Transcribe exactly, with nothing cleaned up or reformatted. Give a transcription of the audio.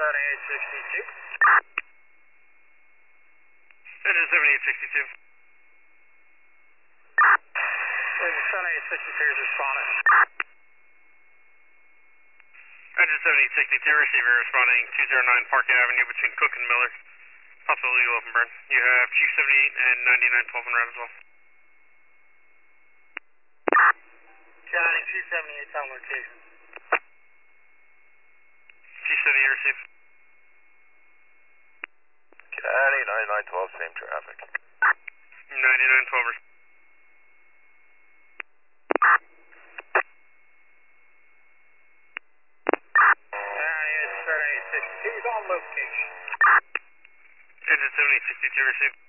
seventy-eight sixty-two. Engine seventy-eight sixty-two. Engine seventy-eight sixty-two is responding. Engine seventy-eight sixty-two, receiver responding two oh nine Park Avenue between Cook and Miller. Possible legal open burn. You have Chief seventy-eight and ninety-nine twelve on route as well. Johnny, Chief seventy-eight on location. Chief seventy-eight received. County ninety-nine twelve, same traffic. ninety-nine twelve received. seventy-eight sixty-two is on location. Engine seventy-eight sixty-two received.